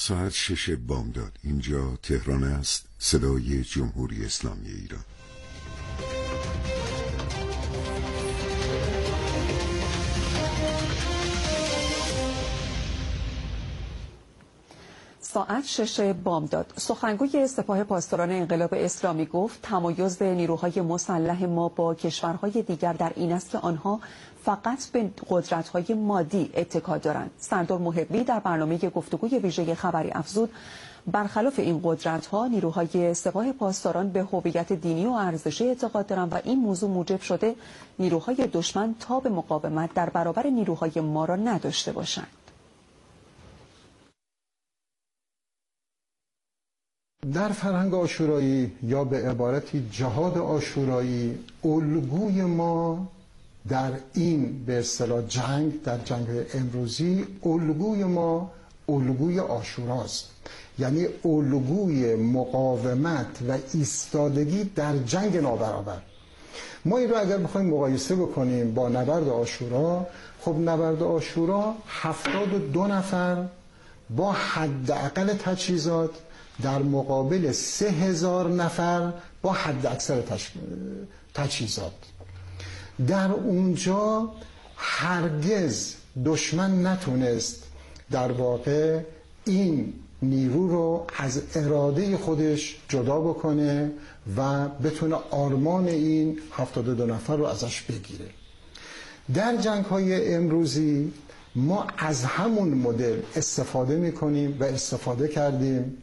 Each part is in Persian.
ساعت 6 بامداد. اینجا تهران است، صدای جمهوری اسلامی ایران. ساعت 6 بامداد. سخنگوی سپاه پاسداران انقلاب اسلامی گفت تمایز نیروهای مسلح ما با کشورهای دیگر در این است که آنها فقط به قدرت‌های مادی اتکا دارند. سردار محبی در برنامه گفتگوی ویژه خبری افزود برخلاف این قدرت‌ها نیروهای سپاه پاسداران به هویت دینی و ارزشی اعتقاد دارند و این موضوع موجب شده نیروهای دشمن تاب مقاومت در برابر نیروهای ما را نداشته باشند. در فرهنگ عاشورایی یا به عبارتی جهاد عاشورایی الگوی ما در این به اصطلاح جنگ، در جنگ امروزی الگوی ما الگوی عاشوراست، یعنی الگوی مقاومت و ایستادگی در جنگ نابرابر. ما این رو اگر بخوایم مقایسه بکنیم با نبرد عاشورا، خب نبرد عاشورا 72 نفر با حداقل تجهیزات در مقابل 3000 نفر با حد اکثر تجهیزات. در اونجا هرگز دشمن نتونست در واقع این نیرو رو از اراده خودش جدا بکنه و بتونه آرمان این 72 نفر رو ازش بگیره. در جنگ‌های امروزی ما از همون مدل استفاده می‌کنیم و استفاده کردیم.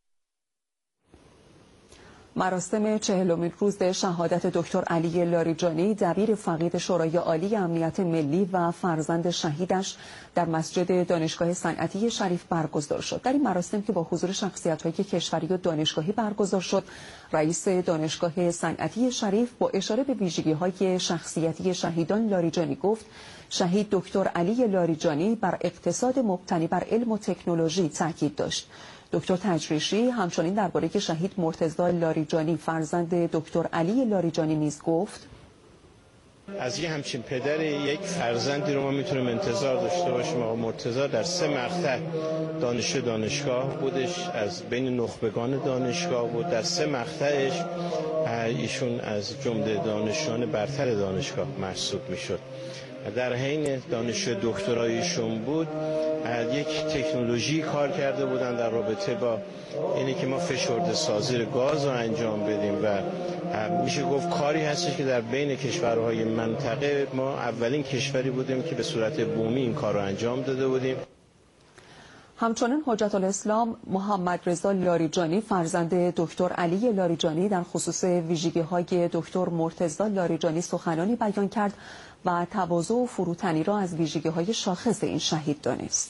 مراسم 40مین روز شهادت دکتر علی لاریجانی دبیر فقید شورای عالی امنیت ملی و فرزند شهیدش در مسجد دانشگاه صنعتی شریف برگزار شد. در این مراسم که با حضور شخصیت‌های کشوری و دانشگاهی برگزار شد، رئیس دانشگاه صنعتی شریف با اشاره به ویژگی‌های شخصیتی شهیدان لاریجانی گفت شهید دکتر علی لاریجانی بر اقتصاد مبتنی بر علم و تکنولوژی تاکید داشت. دکتر تجریشی همچنین درباره شهید مرتضی لاریجانی فرزند دکتر علی لاریجانی نیز گفت از یه همچین پدر یک فرزندی رو ما میتونیم انتظار داشته باشیم. آقا مرتضی در 3 مقطع دانشجو دانشگاه بودش، از بین نخبگان دانشگاه بود. در 3 مقطعش ایشون از جمله دانشجویان برتر دانشگاه محسوب میشد. در حین دانشجو دکترایشون بود یک تکنولوژی کار کرده بودن در رابطه با اینی که ما فشرده سازی گاز رو انجام بدیم و میشه گفت کاری هستش که در بین کشورهای منطقه ما اولین کشوری بودیم که به صورت بومی این کار رو انجام داده بودیم. همچنین حجت الاسلام محمد رضا لاریجانی فرزند دکتر علی لاریجانی در خصوص ویژگی‌های دکتر مرتضی لاریجانی سخنانی بیان کرد و تواضع و فروتنی را از ویژگی‌های شاخص این شهید دانست.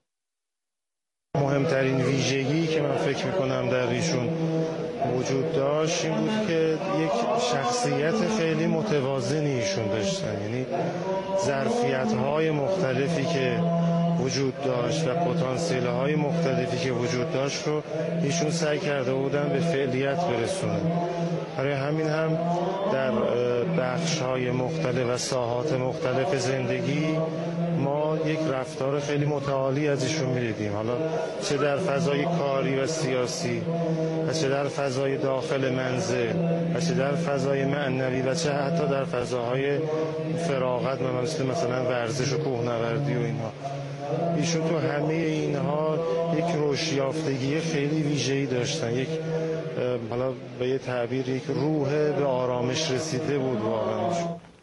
مهمترین ویژگی که من فکر می‌کنم در ایشون وجود داشت این بود که یک شخصیت خیلی متوازنی ایشون داشتن، یعنی ظرفیت‌های مختلفی که وجود داشت و پتانسیل‌های مختلفی که وجود داشت رو ایشون سعی کرده بودن به فعلیت برسونن. برای همین هم در بخش‌های مختلف و ساحات مختلف زندگی ما یک رفتار خیلی متعالی از ایشون می‌دیدیم، حالا چه در فضای کاری و سیاسی و چه در فضای داخل منزل و چه در فضای معنوی و چه حتی در فضاهای فراغت مثلا ورزش و کوهنوردی و اینها. ایشون تو همه اینها یک رشدیافتگی خیلی ویژه‌ای داشتن، یک حالا به یه تعبیر یک روح به آرامش رسیده بود واقعا.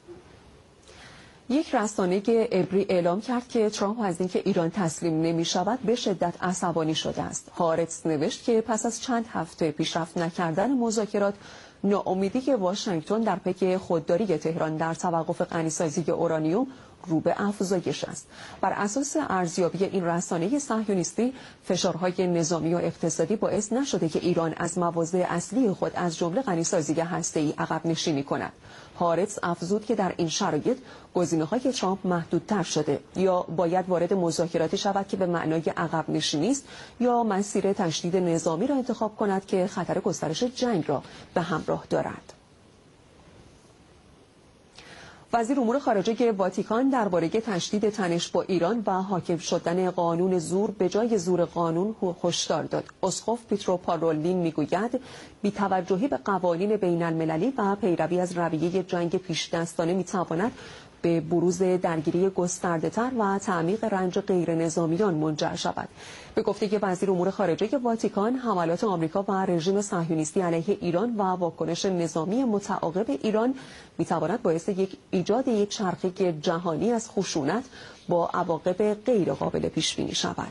یک رسانه عبری اعلام کرد که ترامپ از اینکه ایران تسلیم نمی شود به شدت عصبانی شده است. هارتس نوشت که پس از چند هفته پیشرفت نکردن مذاکرات، ناامیدی واشنگتن در پی خودداری تهران در توقف غنیسازی اورانیوم رو به افزایش است. بر اساس ارزیابی این رسانه صهیونیستی، فشارهای نظامی و اقتصادی باعث نشده که ایران از مواضع اصلی خود از جمله غنیسازی هسته‌ای عقب نشینی کند. هارتس افزود که در این شرایط گزینه‌های ترامپ محدودتر شده، یا باید وارد مذاکراتی شود که به معنای عقب نشینی است، یا مسیر تشدید نظامی را انتخاب کند که خطر گسترش جنگ را به همراه دارد. وزیر امور خارجه واتیکان درباره تشدید تنش با ایران و حاکم شدن قانون زور به جای زور قانون هشدار داد. اسقف پیترو پارولین میگوید بی‌توجهی به قوانین بین المللی و پیروی از رویه جنگ پیش دستانه میتواند به بروز درگیری گسترده‌تر و تعمیق رنج غیر نظامیان منجر شود. به گفته وزیر امور خارجه واتیکان، حملات آمریکا و رژیم صهیونیستی علیه ایران و واکنش نظامی متعاقب ایران میتواند باعث ایجاد یک چرخه جهانی از خشونت با عواقب غیر قابل پیش بینی شود.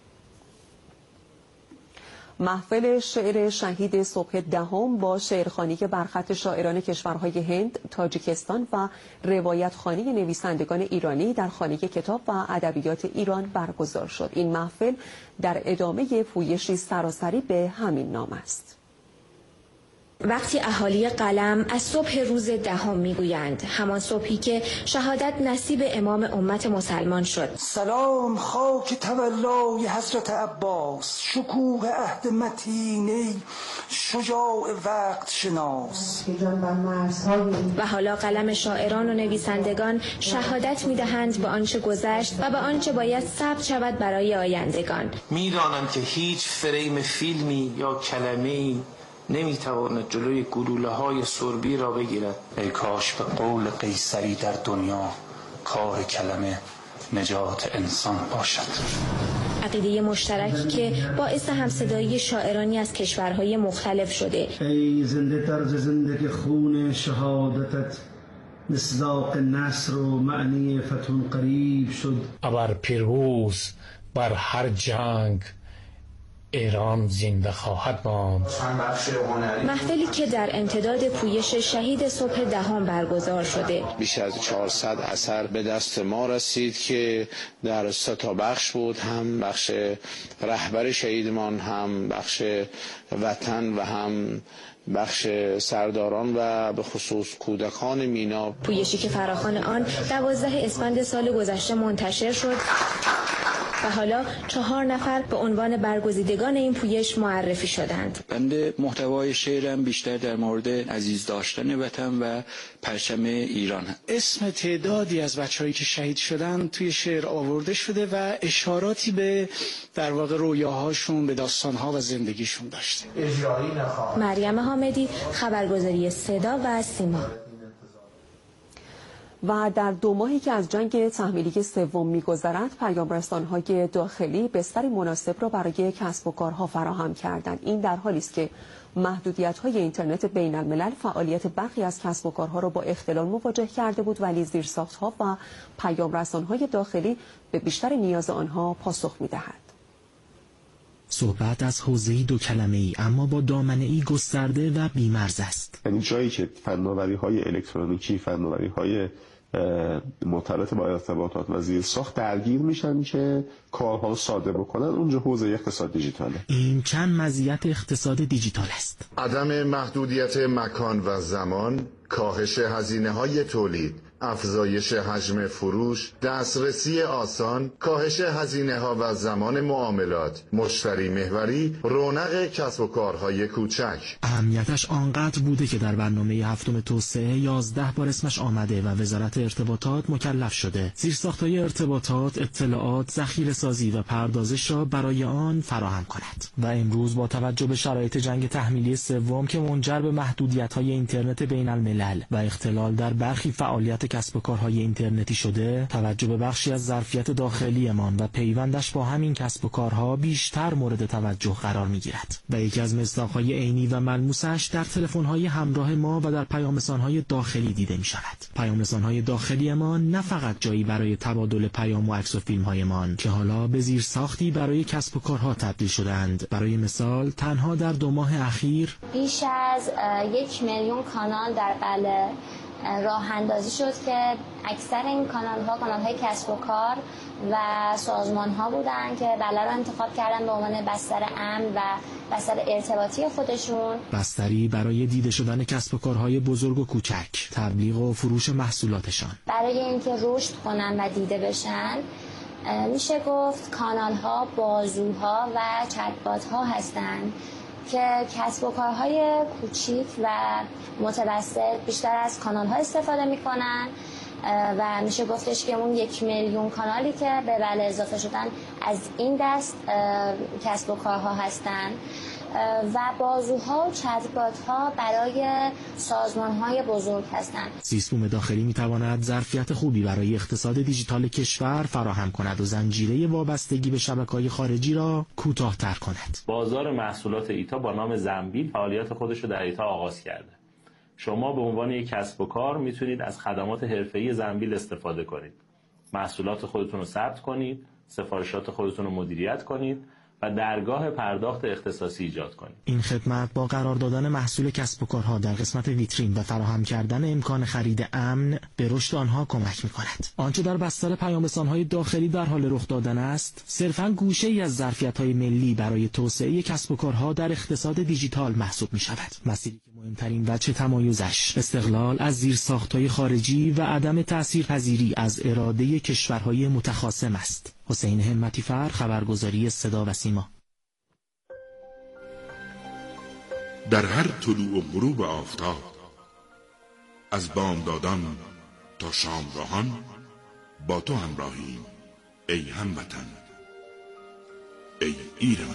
محفل شعر شهید صبح دهم با شعرخوانی برخط شاعران کشورهای هند، تاجیکستان و روایتخوانی نویسندگان ایرانی در خانه کتاب و ادبیات ایران برگزار شد. این محفل در ادامه پویشی سراسری به همین نام است. وقتی اهالی قلم از صبح روز دهم میگویند، همان صبحی که شهادت نصیب امام امت مسلمان شد. سلام خاک تولای حضرت عباس، شکوه عهد متینی، شجاع وقت شناس. و حالا قلم شاعران و نویسندگان شهادت میدهند به آنچه گذشت و به آنچه باید ثبت شود برای آیندگان. میدانم که هیچ فریم فیلمی یا کلمه‌ای نمیتواند جلوی گلوله‌های سربی را بگیرد. ای کاش به قول قیصری در دنیا کار کلمه نجات انسان باشد. عقیده مشترکی که باعث همصدایی شاعرانی از کشورهای مختلف شده. ای زنده طرز زندگی خون شهادتت، مصداق نصر و معنی فتح قریب شد. ابر پیروز بر هر جنگ ایران زنده خواهد ماند. محفلی که در امتداد پویش شهید صبح دهم برگزار شده. بیش از 400 اثر به دست ما رسید که در 3 تا بخش بود، هم بخش رهبر شهیدمان، هم بخش وطن و هم بخش سرداران و به خصوص کودکان مینا. پویشی که فراخوان آن 12 اسفند سال گذشته منتشر شد و حالا 4 نفر به عنوان برگزیدگان این پویش معرفی شدند. بنده محتوای شعرم بیشتر در مورد عزیز داشتن وطن و پرچم ایران. اسم تعدادی از بچه‌هایی که شهید شدن توی شعر آورده شده و اشاراتی به در واقع رویاهاشون، به داستانها و زندگیشون داشته. مریم حامدی، خبرگزاری صدا و سیما. و در 2 ماهی که از جنگ تحمیلی سوم می‌گذرد، پیام‌رسان‌های داخلی بستری مناسب را برای کسب و کارها فراهم کردند. این در حالی است که محدودیت‌های اینترنت بین الملل فعالیت برخی از کسب و کارها را با اختلال مواجه کرده بود، ولی زیرساخت‌ها و پیام‌رسان‌های داخلی به بیشتر نیاز آنها پاسخ می‌دهد. صحبت از حوزه‌ای 2 کلمه‌ای اما با دامنه‌ای گسترده و بی‌مرز است. یعنی جایی که فناوری‌های الکترونیکی، فناوری‌های مرتبط با ارتباطات و زیرساخت درگیر میشن که کارها رو ساده بکنن، اونجا حوزه اقتصاد دیجیتاله. این چند مزیت اقتصاد دیجیتال است: عدم محدودیت مکان و زمان، کاهش هزینه‌های تولید، افزایش حجم فروش، دسترسی آسان، کاهش هزینه‌ها و زمان معاملات، مشتری محوری، رونق کسب و کارهای کوچک. اهمیتش آنقدر بوده که در برنامه 7 توسعه 11 بار اسمش آمده و وزارت ارتباطات مکلف شده زیرساخت‌های ارتباطات، اطلاعات، ذخیره‌سازی و پردازش را برای آن فراهم کند. و امروز با توجه به شرایط جنگ تحمیلی سوم که منجر به محدودیت‌های اینترنت بین الملل و اختلال در برخی فعالیت کسب و کارهای اینترنتی شده، توجه به بخشی از ظرفیت داخلیمان و پیوندش با همین کسب و کارها بیشتر مورد توجه قرار می‌گیرد و یکی از مصداق‌های عینی و ملموسش در تلفن‌های همراه ما و در پیام‌رسان‌های داخلی دیده می‌شود. پیام‌رسان‌های داخلی ما نه فقط جایی برای تبادل پیام و عکس و فیلم‌هایمان که حالا به زیرساختی برای کسب و کارها تبدیل شدند. برای مثال تنها در 2 ماه اخیر بیش از 1 میلیون کانال در قلعه راه اندازی شد که اکثر این کانال‌های کسب و کار و سازمان‌ها بودن که بله رو انتخاب کردن به عنوان بستر امن و بستر ارتباطی خودشون. بستری برای دیده شدن کسب و کارهای بزرگ و کوچک، تبلیغ و فروش محصولاتشان. برای اینکه رشد کنن و دیده بشن، میشه گفت کانال‌ها بازوها و چت‌بات‌ها هستند که کسب و کارهای کوچیک و متوسط بیشتر از کانال‌ها استفاده می‌کنن و میشه گفتش که اون 1 میلیون کانالی که به بله اضافه شدن از این دست کسب و کارها هستن و بازوها و چتربات‌ها برای سازمان‌های بزرگ هستند. سیستم داخلی می‌تواند ظرفیت خوبی برای اقتصاد دیجیتال کشور فراهم کند و زنجیره وابستگی به شبکه‌های خارجی را کوتاه‌تر کند. بازار محصولات ایتا با نام زنبیل فعالیت خودش رو در ایتا آغاز کرده. شما به عنوان یک کسب و کار میتونید از خدمات حرفه‌ای زنبیل استفاده کنید. محصولات خودتون رو ثبت کنید، سفارشات خودتون رو مدیریت کنید و درگاه پرداخت اختصاصی ایجاد کنید. این خدمت با قرار دادن محصول کسب و کارها در قسمت ویترین و فراهم کردن امکان خرید امن به رشد آنها کمک می‌کند. آنچه در بستر پیام‌رسان‌های داخلی در حال رخ دادن است، صرفاً گوشه‌ای از ظرفیت‌های ملی برای توسعه کسب و کارها در اقتصاد دیجیتال محسوب می‌شود. مسیری که مهمترین وجه تمایزش استقلال از زیرساخت‌های خارجی و عدم تأثیرپذیری از اراده کشورهای متخاصم است. حسین همتی فر، خبرگزاری صدا و سیما. در هر طلوع و غروب آفتاب، از بامدادان تا شامگاهان با تو همراهیم ای هموطن، ای ایران.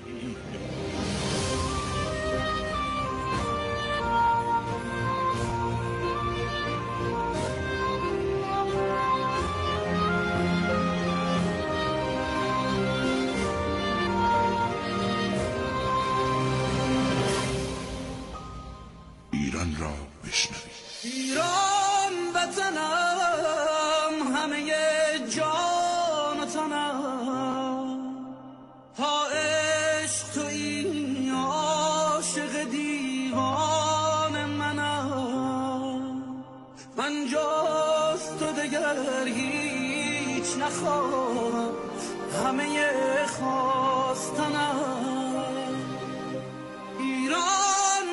ایران را بشنوید. ایران وطنم، همه جان و تنم، تا عشق تویی عاشق دیوان منم، من جز تو دگر هیچ نخواهم، همه خواستنم. ایران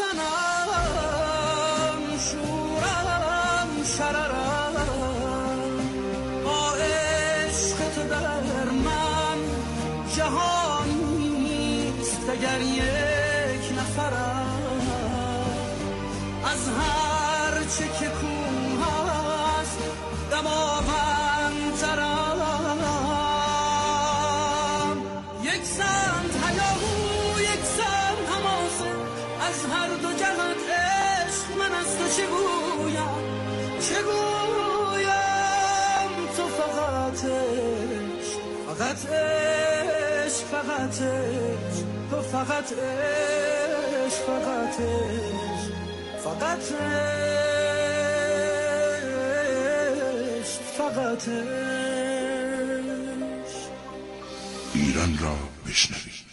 وطنم، شورم شررم، با عشق تو در من جهان نیست اگر یک نفرم. از هر چه که کوه هست دماوندترم، یک سمت هیاهو یک سمت حماسه، از هر دو جهت عشق من از تو چه گویم، چه گویم. تو فقط عشق، فقط عشق، فقط عشق، تو فقط عشق، فقط عشق، فقط عشق، فقط عشق. ایران را بشنوید.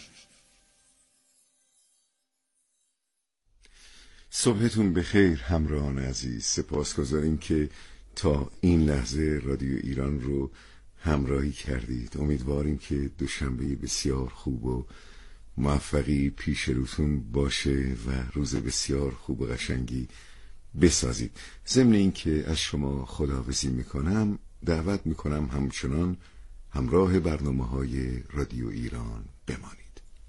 صبحتون بخیر همراهان عزیز، سپاسگزاریم که تا این لحظه رادیو ایران رو همراهی کردید. امیدواریم که دوشنبه بسیار خوب و موفقی پیش روتون باشه و روز بسیار خوب و قشنگی بسازید. ضمن این که از شما خداحافظی میکنم، دعوت میکنم همچنان همراه برنامه‌های رادیو ایران بمانید.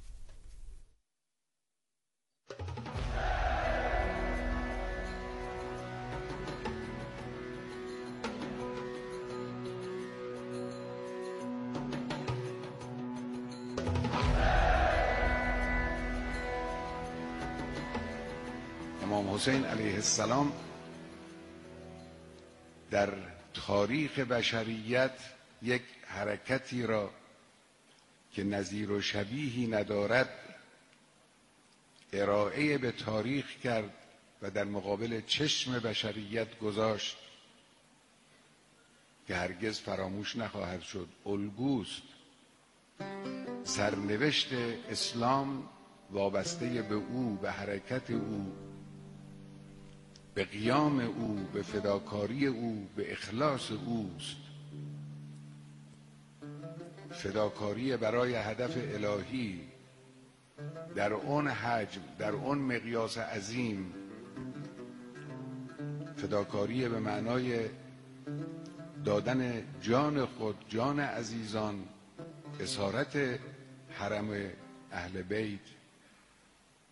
امام حسین علیه السلام در تاریخ بشریت یک حرکتی را که نظیر و شبیهی ندارد ارائه به تاریخ کرد و در مقابل چشم بشریت گذاشت که هرگز فراموش نخواهد شد. الگوست. سرنوشت اسلام وابسته به او، به حرکت او، به قیام او، به فداکاری او، به اخلاص اوست. فداکاری برای هدف الهی در اون حجم، در اون مقیاس عظیم، فداکاری به معنای دادن جان خود، جان عزیزان، اسارت حرم اهل بیت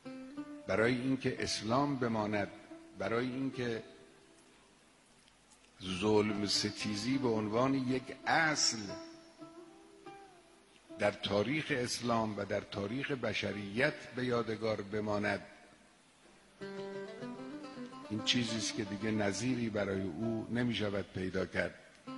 برای اینکه اسلام بماند، برای اینکه ظلم ستیزی به عنوان یک اصل در تاریخ اسلام و در تاریخ بشریت به یادگار بماند، این چیزی است که دیگه نظیری برای او نمی شود پیدا کرد.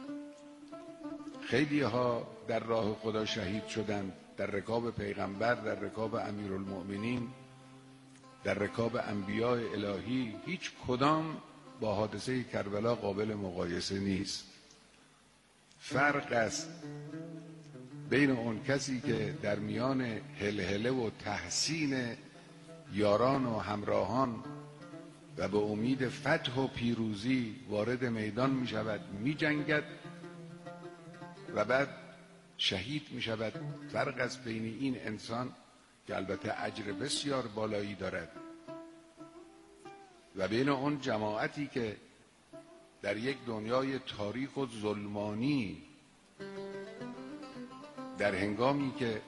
خیلی ها در راه خدا شهید شدند، در رکاب پیغمبر، در رکاب امیرالمؤمنین، در رکاب انبیاء الهی، هیچ کدام با حادثه کربلا قابل مقایسه نیست. فرق است بین اون کسی که در میان هلهله و تحسین یاران و همراهان و به امید فتح و پیروزی وارد میدان می شود، می جنگد و بعد شهید می شود. فرق است بین این انسان که البته اجر بسیار بالایی دارد و بین اون جماعتی که در یک دنیای تاریک و ظلمانی، در هنگامی که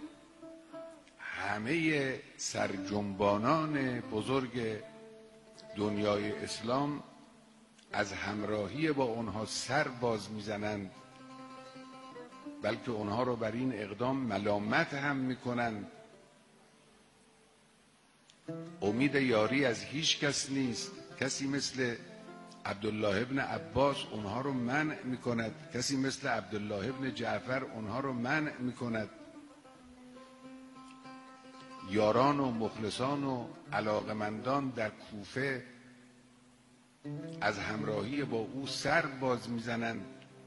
همه سرجنبانان بزرگ دنیای اسلام از همراهی با اونها سر باز میزنند، بلکه اونها رو بر این اقدام ملامت هم میکنند. امید یاری از هیچ کس نیست. کسی مثل عبدالله ابن عباس اونها رو منع میکند، کسی مثل عبدالله ابن جعفر اونها رو منع میکند. یاران و مخلصان و علاقمندان در کوفه از همراهی با او سر باز میزنند.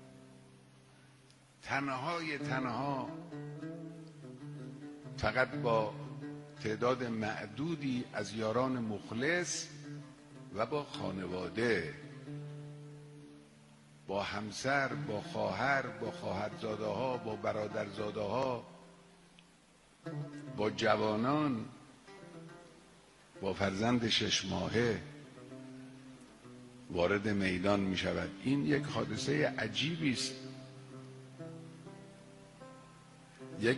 تنها فقط با تعداد معدودی از یاران مخلص و با خانواده، با همسر، با خواهر، با خواهرزاده ها، با برادرزاده ها، با جوانان، با فرزند 6 ماهه وارد میدان می شود. این یک حادثه عجیبی است، یک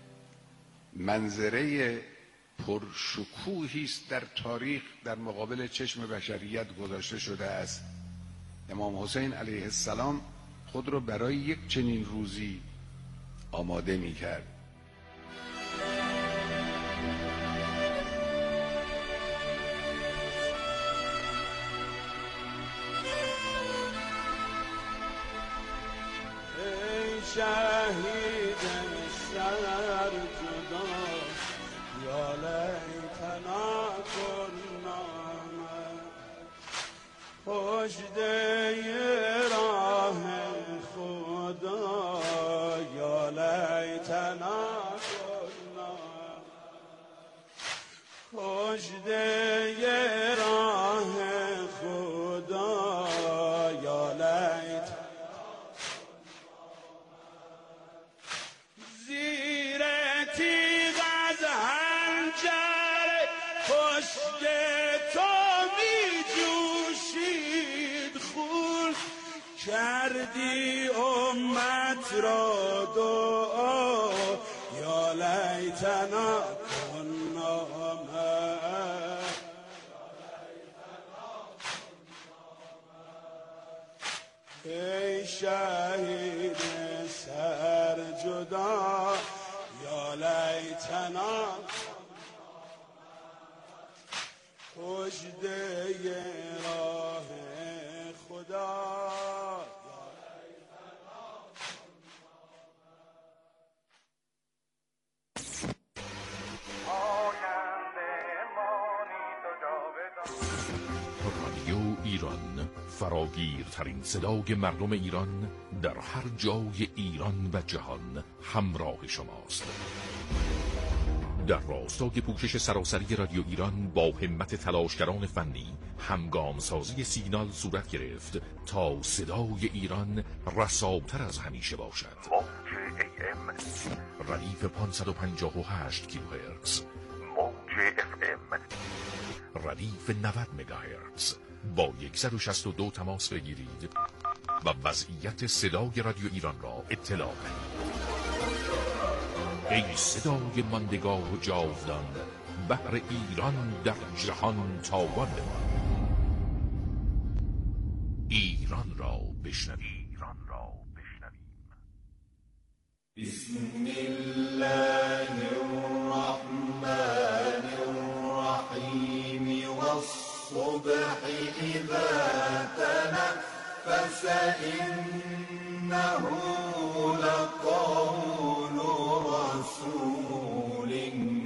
منظره پرشکوهی است در تاریخ، در مقابل چشم بشریت گذاشته شده است. امام حسین علیه السلام خود را برای یک چنین روزی آماده می کرد. شهید سر جدا یا لیتنا کنا پشت راه خدا یا لیتنا کنا پشت راه خدا یا لیتنا کردی امت را دعا یا لیتنا کنا ای شهید سر جدا یا لیتنا پشت راه خدا. رادیو ایران، فراگیرترین صدای مردم ایران در هر جای ایران و جهان همراه شماست. در راستای پوشش سراسری رادیو ایران با همت تلاشگران فنی همگام سازی سیگنال صورت گرفت تا صدای ایران رساتر از همیشه باشد. موج AM ردیف 558 کیلوهرتز، موج FM ردیف 90 مگاهرتز. با 162 تماس بگیرید و وضعیت صدای رادیو ایران را اطلاع دهید. ای صدای ماندگار و جاودان، بحر ایران در جهان تاوان بمان. ایران را بشنویم. بسم الله الرحمن الرحیم والصبح إذا تنفس إنه لقول رسول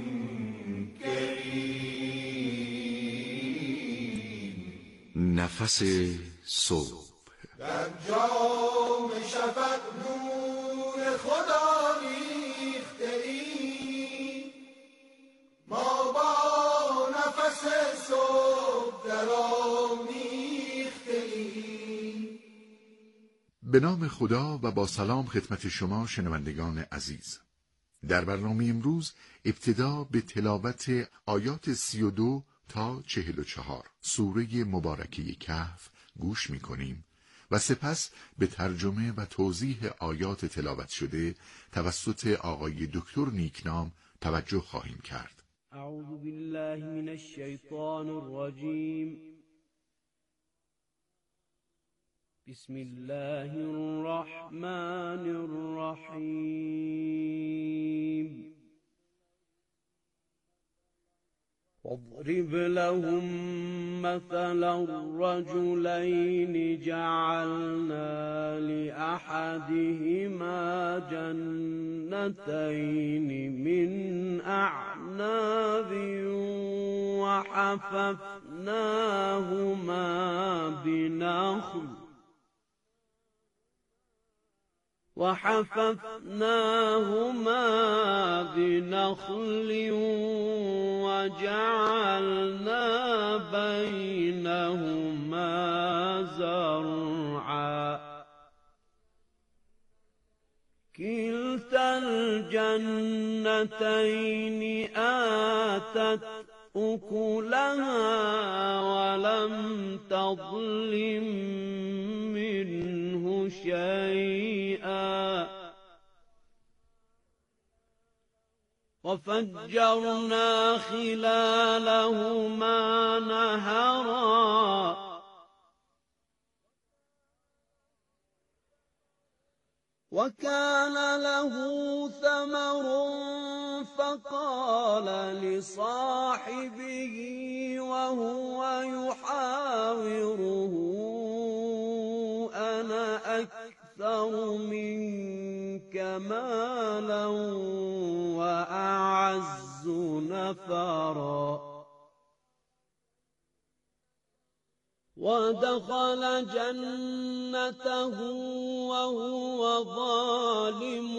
کریم. نفس صبح در جام شفق نور خدا ریخته ایم، ما با نفس صبح درآمیخته ایم. به نام خدا و با سلام خدمت شما شنوندگان عزیز. در برنامه امروز ابتدا به تلاوت آیات 32 تا 44 سوره مبارکه کهف گوش می‌کنیم و سپس به ترجمه و توضیح آیات تلاوت شده توسط آقای دکتر نیکنام توجه خواهیم کرد. اعوذ بالله من الشیطان الرجیم. بسم الله الرحمن الرحیم. واضرب لهم مثلا الرجلين جعلنا لأحدهما جنتين من أعناب وحففناهما بنخل وجعلنا بينهما زرعا كلتا الجنتين آتت أكلها ولم تظلم منه شيئا وفجرنا خلالهما نهرا وكان له ثمر فقال لصاحبه وهو يحاوره أنا أكثر منك مالا وأعز نفرا ودخل جنته وهو ظالم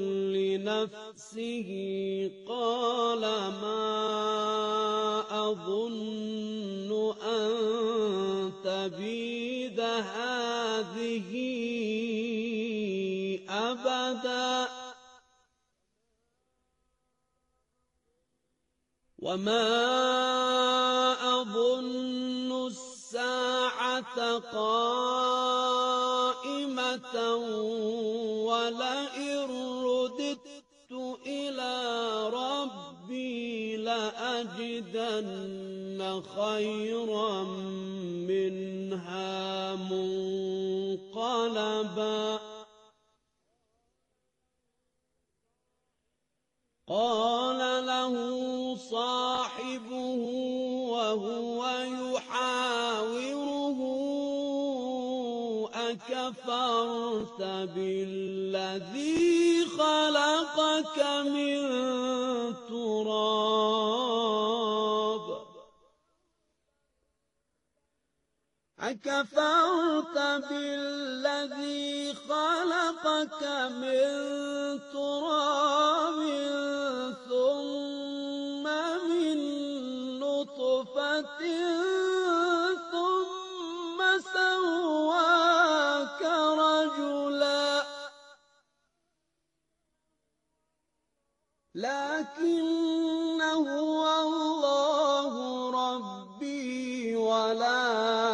لنفسه قال ما أظن أن تبيد هذه أبدا وما أظن الساعة قائمة ولئن رددت إلى ربي لأجدن خيرا منها منقلبا قال له صاحبه وهو يحاوره أكفرت بالذي خلقك من تراب أكفرت بالذي خلقك من تراب ثم من نطفة ثم سواك رجلا لكن هو الله ربي ولا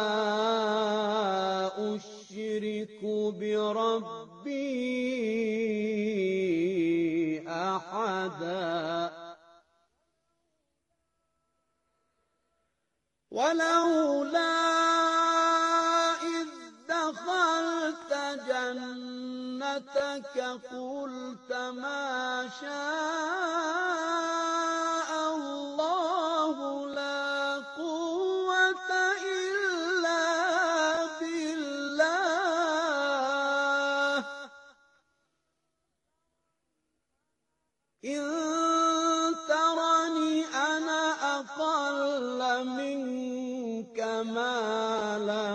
أشرك بربي أحدا ولولا إذ دخل جنتك قلت ما شاء الله لا قوة إلا بالله إن ترني أنا أقل منك مالا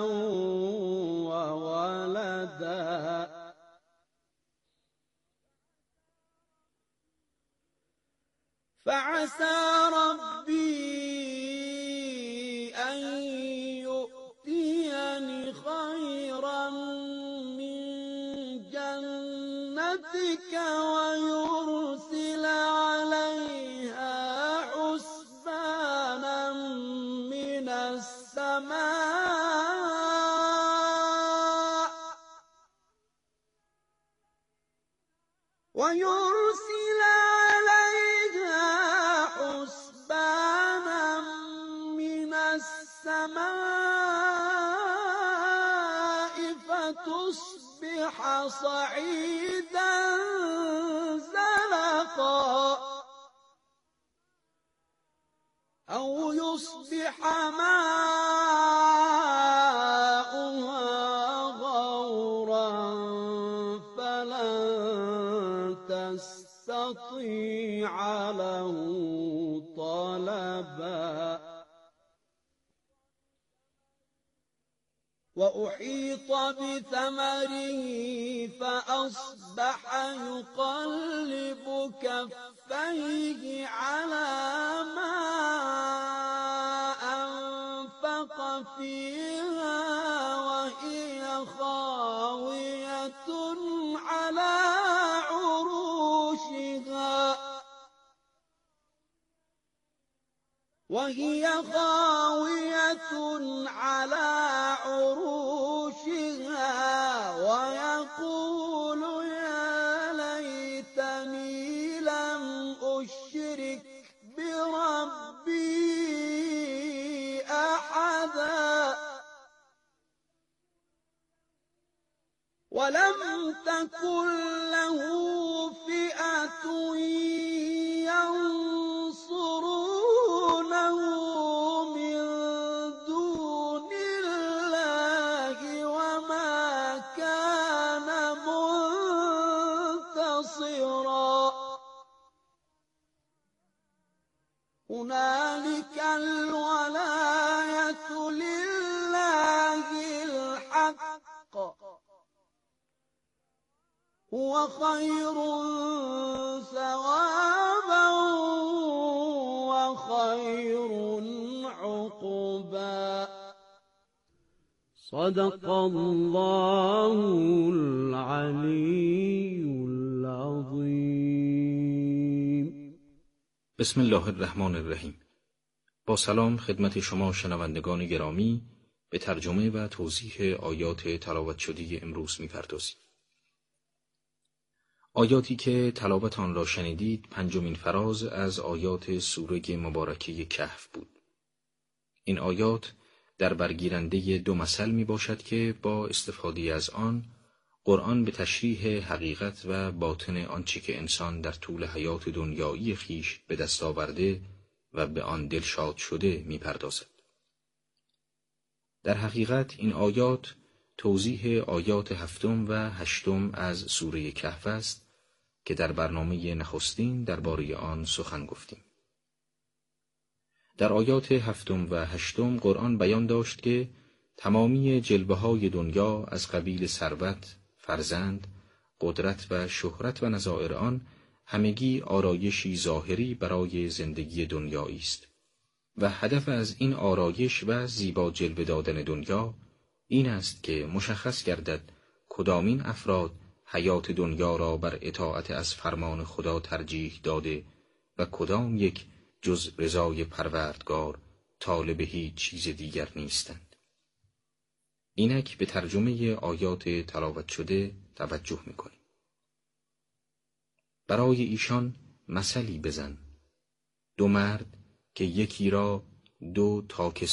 وولدا فعسى ربي أن يؤتيني خيرا من جنتك ويرسل عليها حسبانا من السماء ويرسل عليها حسبانا من السماء فتصبح صعيدا زلقا أو يصبح ماؤها غورا فلن تستطيع له طلبا وأحيط بثمره فأصبح يقلب كفيه على ما أنفق فيها وهي خاوية على عروشها ويقول يا ليتني لم أشرك بربي أحدا ولم تكن له فئة ينصرونه من دون الله وما كان منتصرا هنالك الولاية لله الحق هو خير ثوابا وخير عقبا صدق الله العلي العظيم. بسم الله الرحمن الرحیم. با سلام خدمت شما شنوندگان گرامی، به ترجمه و توضیح آیات تلاوت شده امروز می‌پردازیم. آیاتی که تلاوت آن را شنیدید پنجمین فراز از آیات سوره مبارکه کهف بود. این آیات در برگیرنده دو مثل می باشد که با استفاده از آن قرآن به تشریح حقیقت و باطن آنچه که انسان در طول حیات دنیایی خیش به دست آورده و به آن دلشاد شده می پردازد. در حقیقت این آیات توضیح آیات 7 و 8 از سوره کهف است که در برنامه نخستین درباره آن سخن گفتیم. در آیات 7 و 8 قرآن بیان داشت که تمامی جلوه‌های دنیا از قبیل ثروت، فرزند، قدرت و شهرت و نظائر آن همگی آرایشی ظاهری برای زندگی دنیایی است و هدف از این آرایش و زیبا جلوه دادن دنیا این است که مشخص گردد کدامین افراد حیات دنیا را بر اطاعت از فرمان خدا ترجیح داده و کدام یک جز رضای پروردگار طالب هیچ چیز دیگر نیستند. اینک به ترجمه آیات تلاوت شده توجه می‌کنیم. برای ایشان مثلی بزن. دو مرد که یکی را 2 تاک